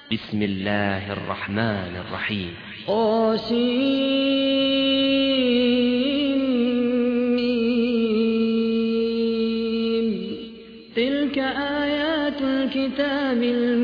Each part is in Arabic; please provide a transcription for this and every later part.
بسم الله الرحمن الرحيم. تلك آيات الكتاب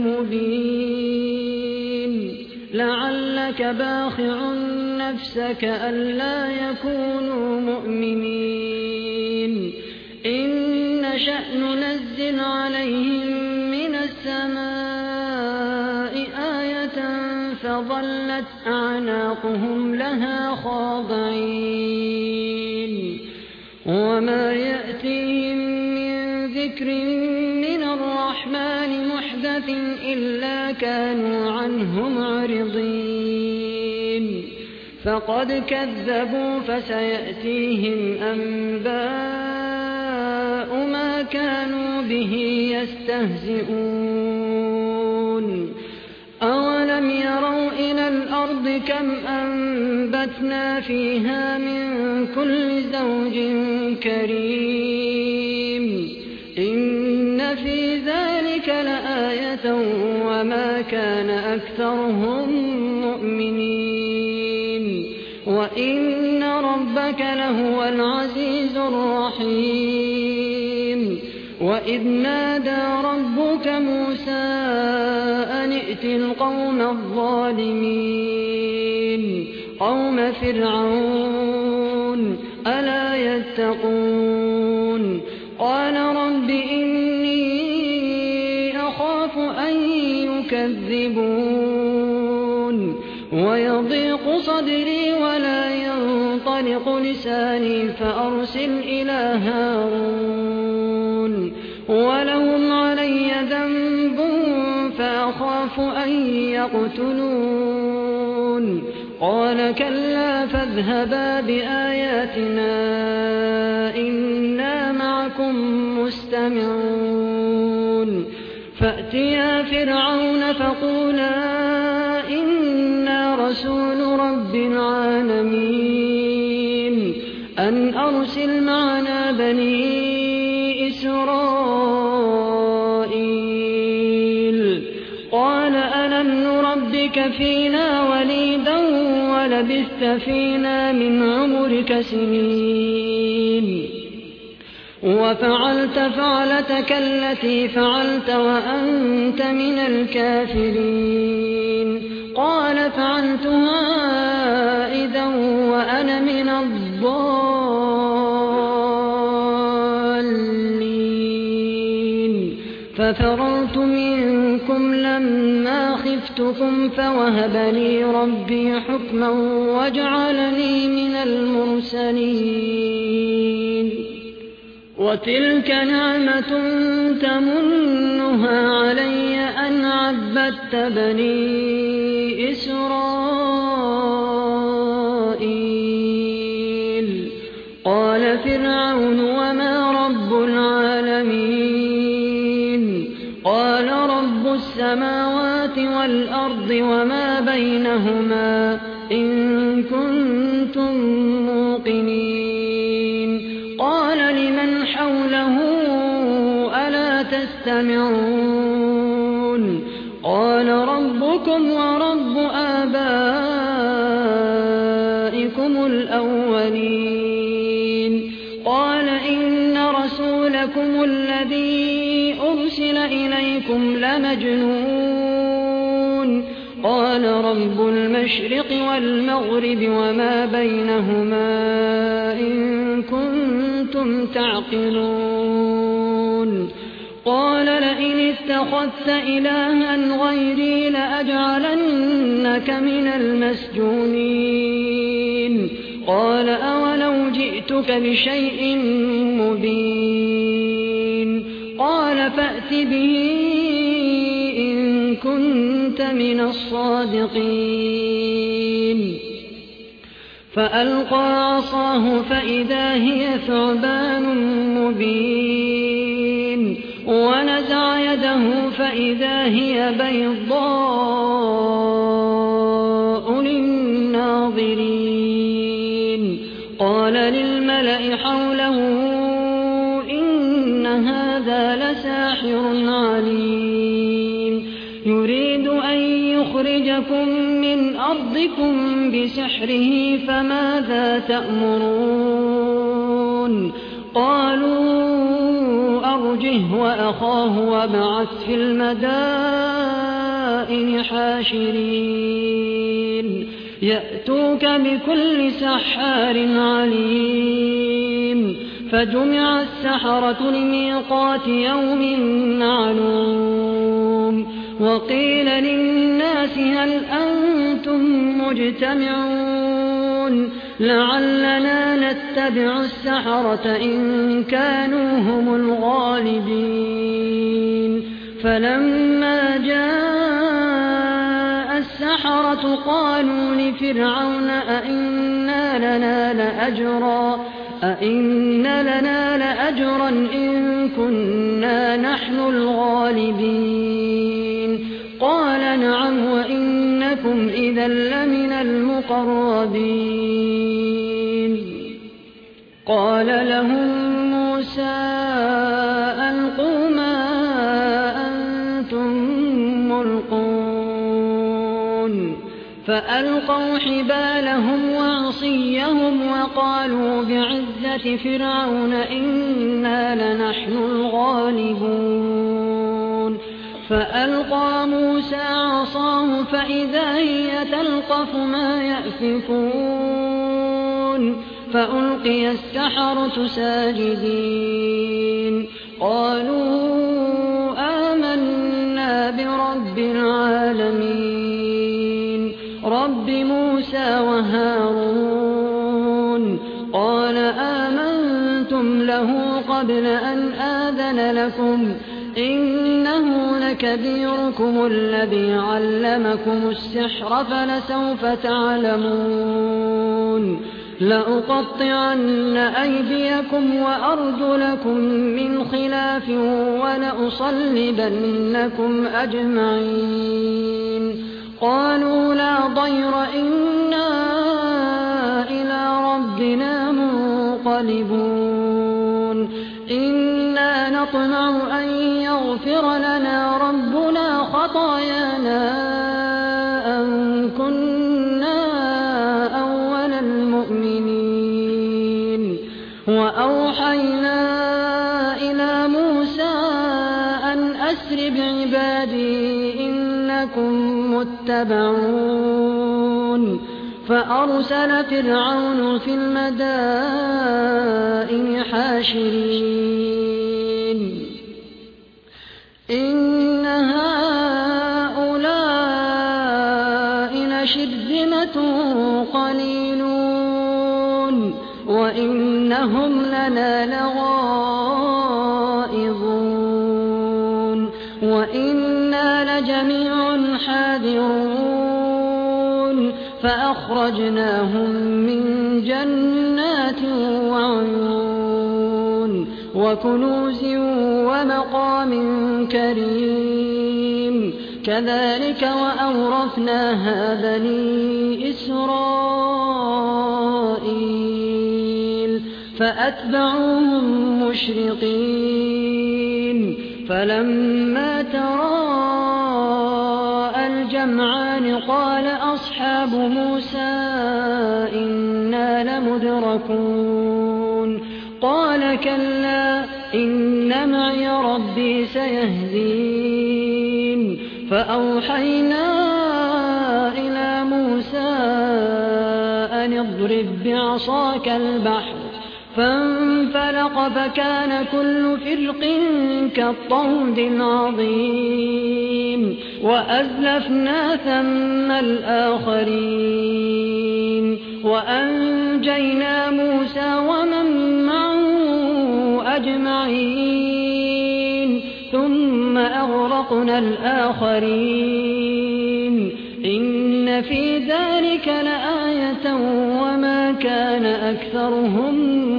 المبين لعلك باخع نفسك ألا يكونوا مؤمنين إن نشأ ننزل عليهم من السماء آية فظلت أعناقهم لها خاضعين وما يأتيهم من ذكر من الرحمن محدث إلا كانوا عنه معرضين فقد كذبوا فسيأتيهم أنباء ما كانوا به يستهزئون أولم يروا إلى الأرض كم أنبتنا فيها من كل زوج كريم إن في ذلك لآية وما كان أكثرهم مؤمنين وإن ربك لهو العزيز الرحيم وإذ نادى ربك موسى أن ائت القوم الظالمين قوم فرعون ألا يتقون قال رب إني أخاف أن يكذبون ويضيق صدري ولا ينطلق لساني فأرسل إلى هارون ولهم علي ذنب فأخاف أن يقتلون قال كلا فاذهبا بآياتنا إنا معكم مستمعون فأتيا فرعون فقولا إنا رسول رب العالمين أن أرسل معنا بني إسرائيل قال ألم نربك فينا وليدا ولبثت فينا من عمرك سنين وفعلت فعلتك التي فعلت وأنت من الكافرين قال فعلتها إذا وأنا من الضالين ففررت منكم لما خفتكم فوهب لي ربي حكما وجعلني من المرسلين وتلك نعمة تمنها علي أن عبدت بني إسرائيل قال فرعون وما رب العالمين قال رب السماوات والأرض وما بينهما إن كنتم موقنين قال لمن حوله ألا تستمعون قال ربكم ورب آبائكم الأولين قال إن رسولكم الذي أرسل إليكم لمجنون قال رب المشرق والمغرب وما بينهما إن كنتم تعقلون قال لئن اتخذت إلها غيري لأجعلنك من المسجونين قال أولو جئتك بشيء مبين قال فأت به إن كنت من الصادقين فألقى عصاه فإذا هي ثعبان مبين ونزع يده فإذا هي بيضاء للناظرين قال للملأ حوله إن هذا لساحر عليم يريد يريد أن يخرجكم من أرضكم بسحره فماذا تأمرون قالوا أرجه وأخاه وابعث في المدائن حاشرين يأتوك بكل سحار عليم فجمع السحرة لميقات يوم معلوم وقيل للناس هل أنتم مجتمعون لعلنا نتبع السحرة إن كانوا هم الغالبين فلما جاء السحرة قالوا لفرعون أئن لنا لأجرا إن كنا نحن الغالبين قال نعم وإنكم إذا لمن المقربين قال لهم موسى ألقوا ما أنتم ملقون فألقوا حبالهم وعصيهم وقالوا بعزة فرعون إنا لنحن الغالبون فألقى موسى عصاه فإذا هي تلقف ما يأفكون فألقي السحرة ساجدين قالوا آمنا برب العالمين رب موسى وهارون قال آمنتم له قبل أن آذن لكم إنه لكبيركم الذي علمكم السحر فلسوف تعلمون لأقطعن أيديكم وأرجلكم من خلاف ولأصلبنكم أجمعين قالوا لا ضير إنا إلى ربنا منقلبون إنا نطمع أن يغفر لنا ربنا خطايانا أن كنا أول المؤمنين وأوحينا إلى موسى أن أسر بعبادي إنكم متبعون فأرسل فرعون في المدائن حاشرين إن هؤلاء لشرذمة قليلون وإنهم لنا لغائظون وإنا لجميع حاذرون فأخرجناهم من جنات وعيون وكنوز ومقام كريم كذلك وأورثناها بني إسرائيل فأتبعوهم مشرقين فلما تراءى الجمعان قال أصحاب موسى إنا لمدركون قال كلا إن معي ربي سيهدين فأوحينا إلى موسى أن اضرب بعصاك البحر فانفلق فكان كل فرق كالطود العظيم وأزلفنا ثم الآخرين وأنجينا موسى ومن معه أجمعين ثم أغرقنا الآخرين إن في ذلك لآية وما كان أكثرهم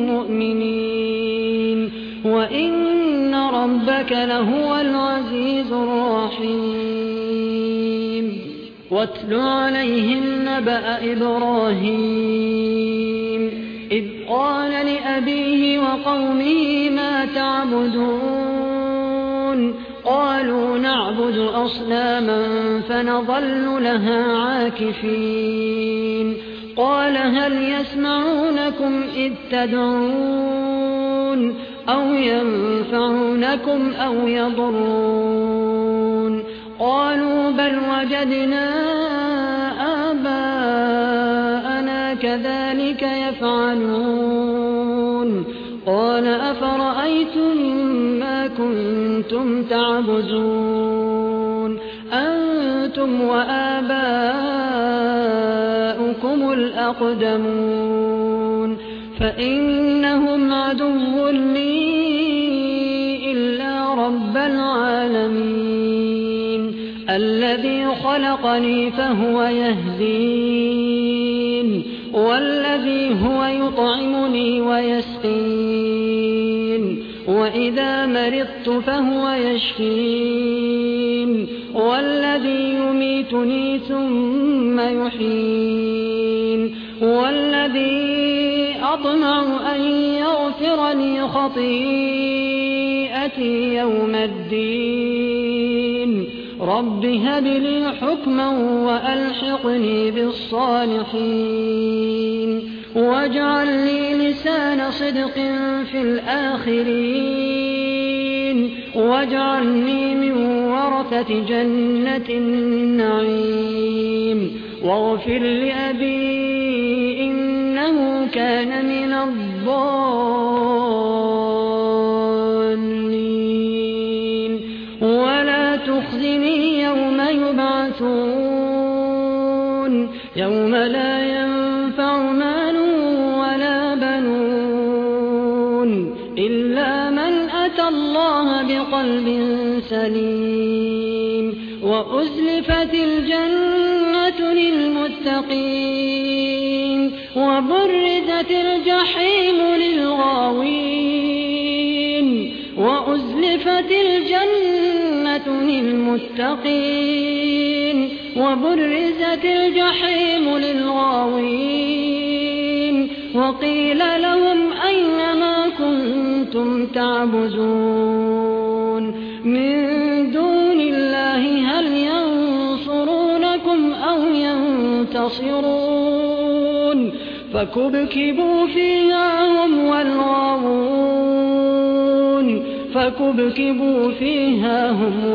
مؤمنين وإن ربك لهو العزيز الرحيم واتل عليهم نبأ إبراهيم إذ قال لأبيه وقومه ما تعبدون قالوا نعبد أصناما فنظل لها عاكفين قال هل يسمعونكم إذ تدعون أو ينفعونكم أو يضرون قالوا بل وجدنا آباءنا كذلك يفعلون قال أفرأيتم ما كنتم تعبدون أنتم وآباؤكم الأقدمون فإنهم عدو لي إلا رب العالمين الذي خلقني فهو يهدين والذي هو يطعمني ويسقين وإذا مرضت فهو يشفين والذي يميتني ثم يحيين والذي أطمع أن يغفر لي خطيئتي يوم الدين رب هب لي حكما وألحقني بالصالحين واجعل لي لسان صدق في الآخرين واجعلني من ورثة جنة النعيم واغفر لأبي إنه كان من الضالين ولا تخزني يوم يبعثون يوم لا ينفع مال ولا بنون إلا من أتى الله بقلب سليم وأزلفت الجنة للمتقين وبرزت الجحيم للغاوين وأزلفت الجنة للمتقين وبرزت الجحيم للغاوين وقيل لهم أين ما كنتم تعبدون من دون الله هل ينصرونكم أو ينتصرون فكبكبوا فيها هم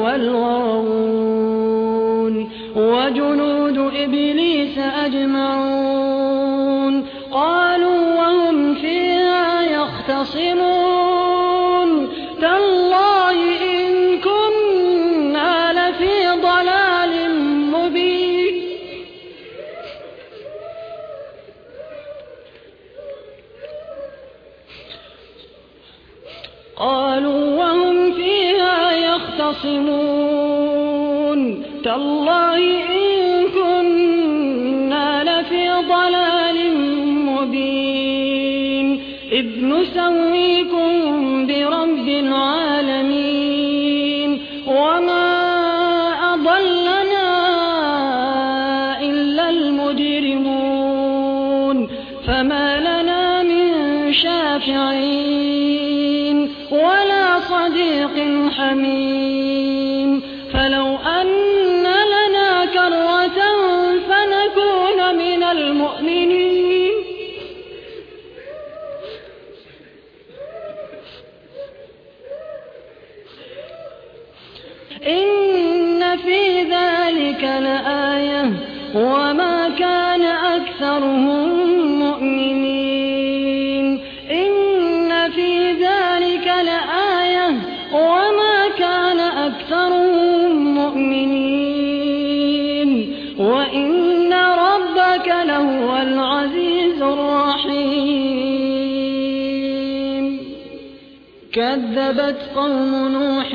والغاوون وجنود إبليس أجمعون قالوا وهم فيها يختصمون تالله إن كنا لفي ضلال مبين قالوا وهم فيها يختصمون تالله إن كنا لفي ضلال مبين إذ نسويكم برب العالمين وما أضلنا إلا المجرمون فما لنا من شافعين ولا صديق حميم فلو أن لنا كرة فنكون من المؤمنين إن في ذلك لآية وما كان أكثرهم مؤمنين إن في ذلك لآية وما كان أكثرهم مؤمنين وإن ربك لهو العزيز الرحيم كذبت قوم نوح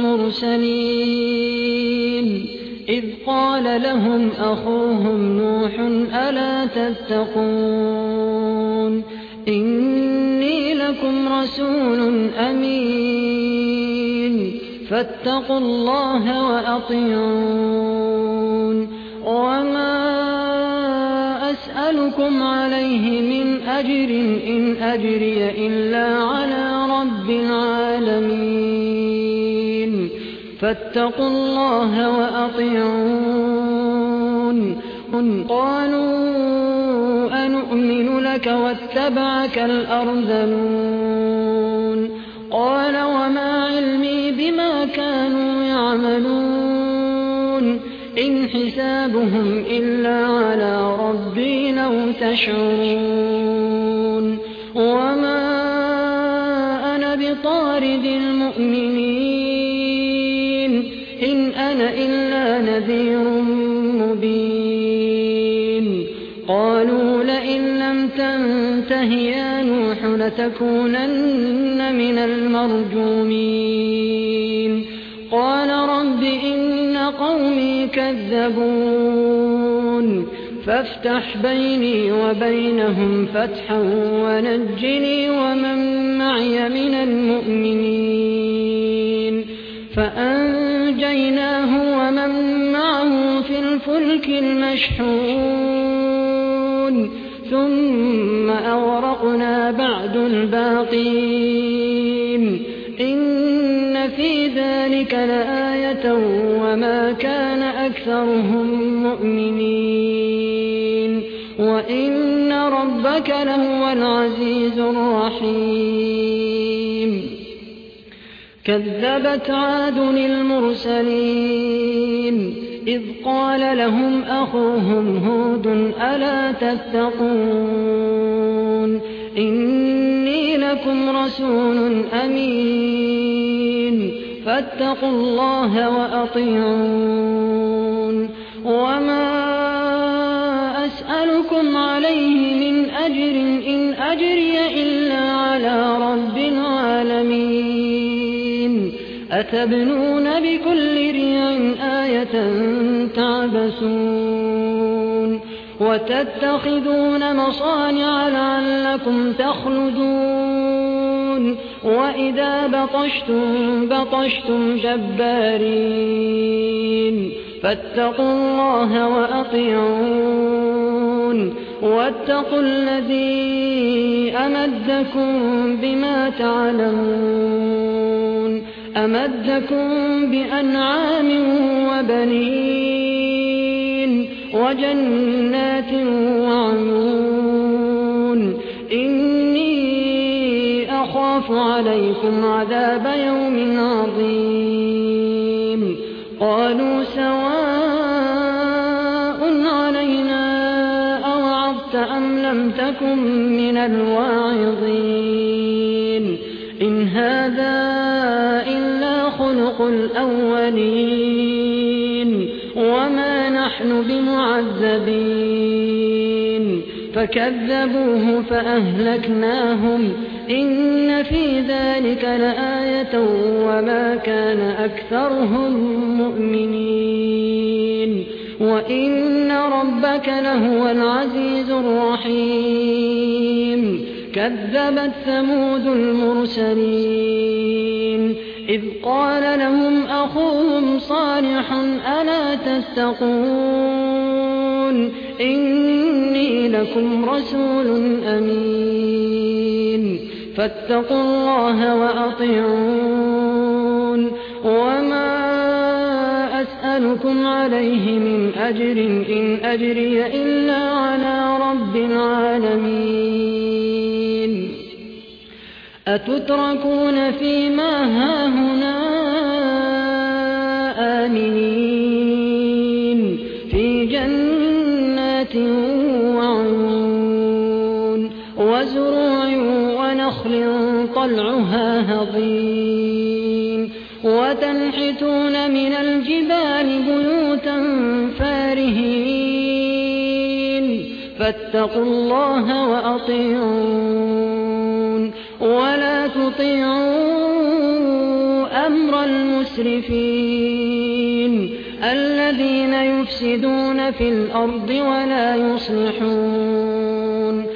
المرسلين إذ قال لهم أخوهم نوح ألا تتقون إني لكم رسول أمين فاتقوا الله وأطيعون وما أسألكم عليه من أجر إن أجري إلا على رب العالمين فاتقوا الله وأطيعون. قالوا أنؤمن لك واتبعك الأرذلون. قال وما علمي بما كانوا يعملون إن حسابهم إلا على ربي لو تشعرون. وما أنا بطارد المؤمنين إن أنا إلا نذير مبين. قالوا لئن لم تنته يا نوح لتكونن من المرجومين. قال رب إن قومي كذبون فافتح بيني وبينهم فتحا ونجني ومن معي من المؤمنين. فأنجيناه ومن معه في الفلك المشحون ثم أغرقنا بعد الباقين. إن في ذلك لآية وما كان أكثرهم مؤمنين وإن ربك لهو العزيز الرحيم. كذبت عاد المرسلين إذ قال لهم أخوهم هود ألا تتقون إني لكم رسول أمين فاتقوا الله وأطيعون. وما أسألكم عليه من أجر إن أجري إلا على رب العالمين. أتبنون بكل ريع آية تعبثون وتتخذون مصانع لعلكم تخلدون وإذا بطشتم جبارين. فاتقوا الله وأطيعون واتقوا الذي أمدكم بما تعلمون أمدكم بأنعام وبنين وجنات وعيون. إني أخاف عليكم عذاب يوم عظيم. قالوا سواء علينا أوعظت أم لم تكن من الواعظين. إن هذا إلا خلق الأولين وما نحن بمعذبين. فكذبوه فأهلكناهم إن في ذلك لآية وما كان أكثرهم مؤمنين وإن ربك لهو العزيز الرحيم. كذبت ثمود المرسلين إذ قال لهم أخوهم صالح ألا تتقون إني لكم رسول أمين فاتقوا الله وأطيعون. وما أسألكم عليه من أجر إن أجري إلا على رب العالمين. أتتركون فيما هاهنا آمنين في جنات وعيون وزروع ونخل طلعها هضيم وتنحتون من الجبال بيوتا فارهين. فاتقوا الله وأطيعون ولا تطيعوا أمر المسرفين الذين يفسدون في الأرض ولا يصلحون.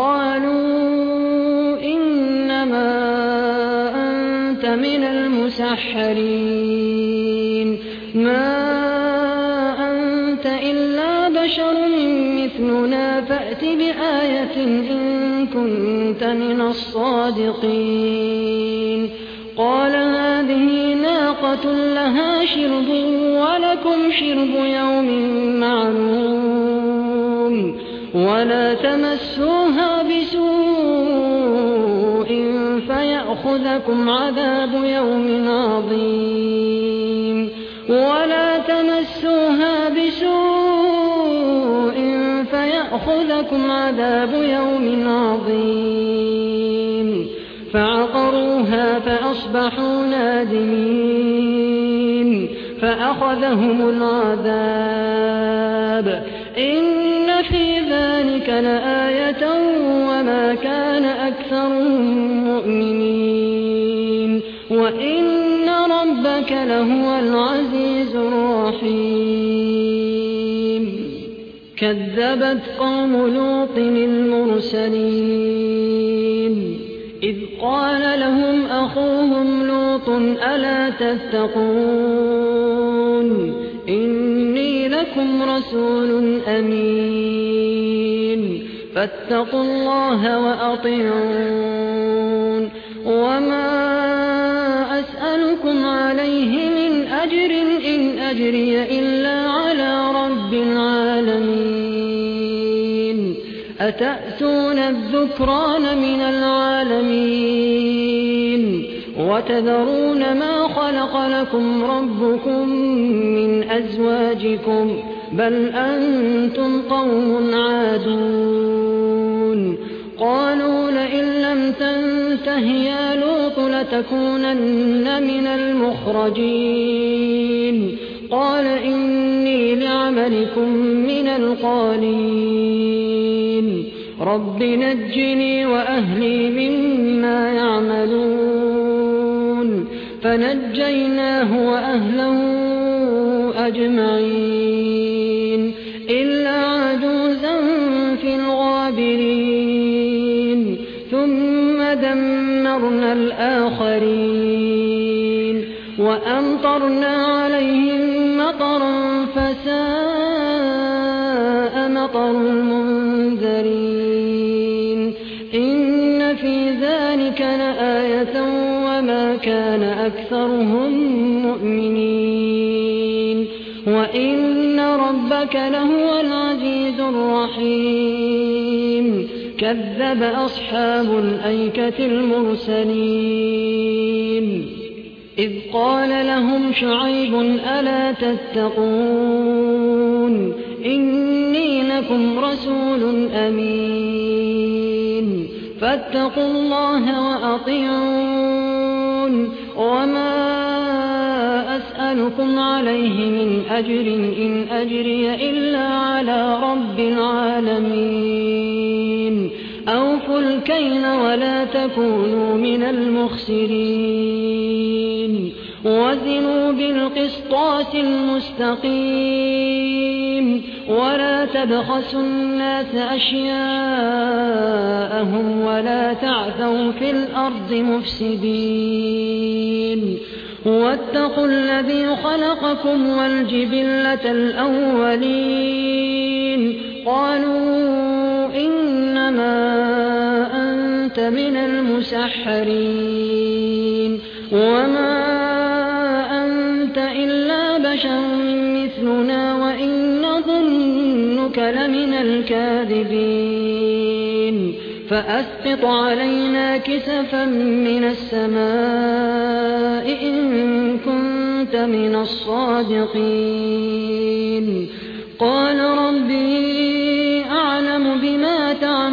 قالوا إنما أنت من المسحرين ما أنت إلا بشر مثلنا فأت بآية إن كنت من الصادقين. قال هذه ناقة خالصة لها شرب ولكم شرب يوم معلوم ولا تمسوها بسوء فيأخذكم عذاب يوم عظيم ولا تمسوها بسوء فيأخذكم عذاب يوم عظيم فعقروها فأصبحوا نادمين فأخذهم العذاب إن في ذلك لآية وما كان أكثرهم مؤمنين وإن ربك لهو العزيز الرحيم كذبت قوم لوط المرسلين إذ قال لهم أخوهم لوط ألا تتقون إني لكم رسول أمين فاتقوا الله وأطيعون وما أسألكم عليه من أجر إن أجري إلا على رب العالمين أتأتون الذكران من العالمين وتذرون ما خلق لكم ربكم من أزواجكم بل أنتم قوم عادون قالوا لئن لم تنته يا لوط لتكونن من المخرجين قال إني لعملكم من القالين رب نجني وأهلي مما يعملون فنجيناه وأهله أجمعين إلا عجوزا في الغابرين ثم دمرنا الآخرين وأمطرنا عليهم مطرا فساء مطر المنذرين إن في ذلك لآية وما كان أكثرهم مؤمنين وإن ربك لهو العزيز الرحيم كذب أصحاب الأيكة المرسلين إذ قال لهم شعيب ألا تتقون إني لكم رسول أمين فاتقوا الله وأطيعون وما أسألكم عليه من أجر إن أجري إلا على رب العالمين أوفوا الكيل ولا تكونوا من المخسرين وزنوا بالقسطاس المستقيم ولا تبخسوا الناس أشياءهم ولا تعثوا في الأرض مفسدين واتقوا الذي خلقكم والجبلة الأولين قالوا إنما أنت من المسحرين وما أنت إلا بشر مثلنا وإن نظنك لمن الكاذبين فأسقط علينا كسفا من السماء إن كنت من الصادقين قال ربي أعلم بما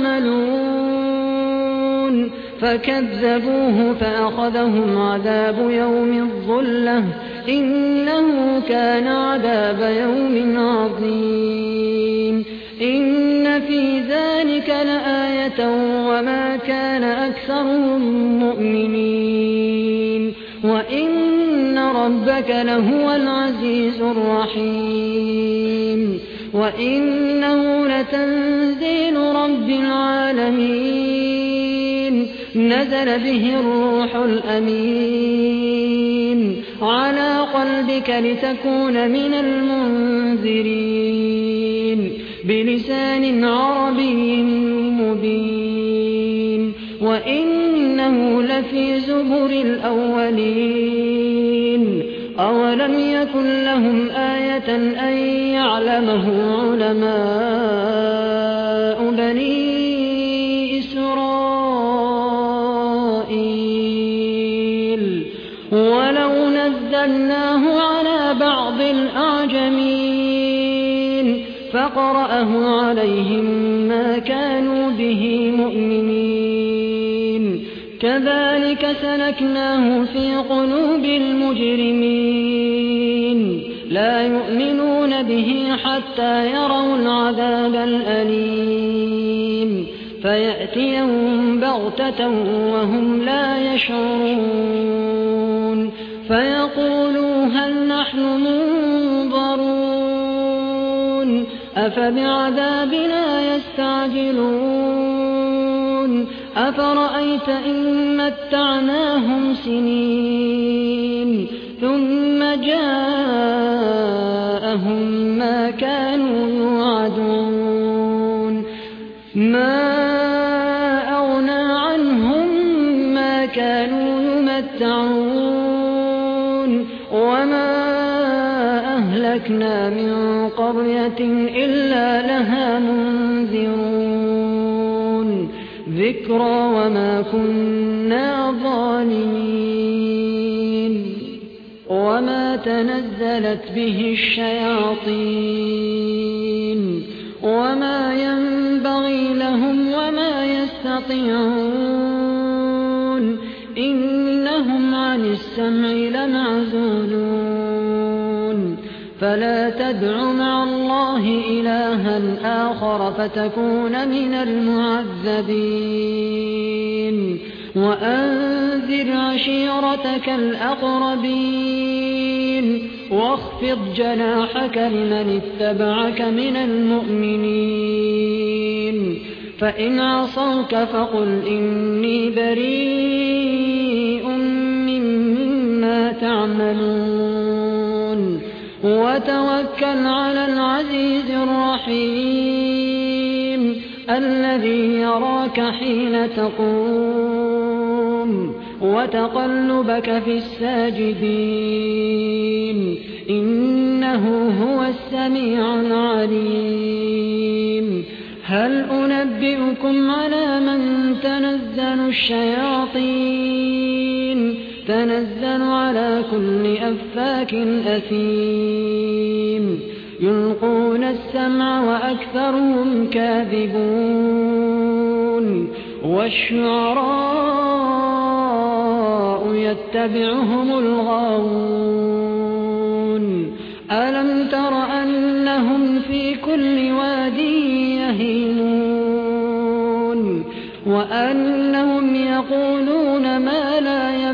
تعملون فكذبوه فأخذهم عذاب يوم الظلة إنه كان عذاب يوم عظيم إن في ذلك لآية وما كان أكثرهم مؤمنين وإن ربك لهو العزيز الرحيم وإنه لتنزيل رب العالمين نزل به الروح الأمين على قلبك لتكون من المنذرين بلسان عربي مبين وإنه لفي زبر الأولين أولم يكن لهم آية أن يعلمه علماء بني إسرائيل ولو نزلناه على بعض الأعجمين فقرأه عليهم ما كانوا به مؤمنين كذلك سلكناه في قلوب المجرمين لا يؤمنون به حتى يروا العذاب الأليم فيأتيهم بغتة وهم لا يشعرون فيقولوا هل نحن منظرون أفبعذابنا يستعجلون أفرأيت إن متعناهم سنين ثم جاءهم ما كانوا يوعدون ما أغنى عنهم ما كانوا يمتعون وما أهلكنا من قرية إلا لها منذرون ذكرى وما كنا ظالمين وما تنزلت به الشياطين وما ينبغي لهم وما يستطيعون إنهم عن السمع لمعزولون فلا تدع مع الله إلها آخر فتكون من المعذبين وأنذر عشيرتك الأقربين واخفض جناحك لمن اتبعك من المؤمنين فإن عصوك فقل إني بريء مما تعملون وتوكل على العزيز الرحيم الذي يراك حين تقوم وتقلبك في الساجدين إنه هو السميع العليم هل أنبئكم على من تنزل الشياطين تنزل على كل أفاك أثيم يلقون السمع وأكثرهم كاذبون والشعراء يتبعهم الغاوون ألم تر أنهم في كل واد يهيمون وأنهم يقولون ما لا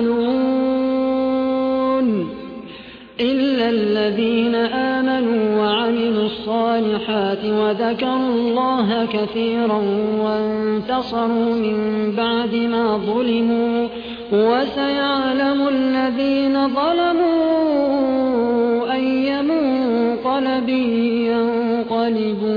يفعلون إلا الذين آمنوا وعملوا الصالحات وذكروا الله كثيرا وانتصروا من بعد ما ظلموا وسيعلم الذين ظلموا أي منقلب ينقلبون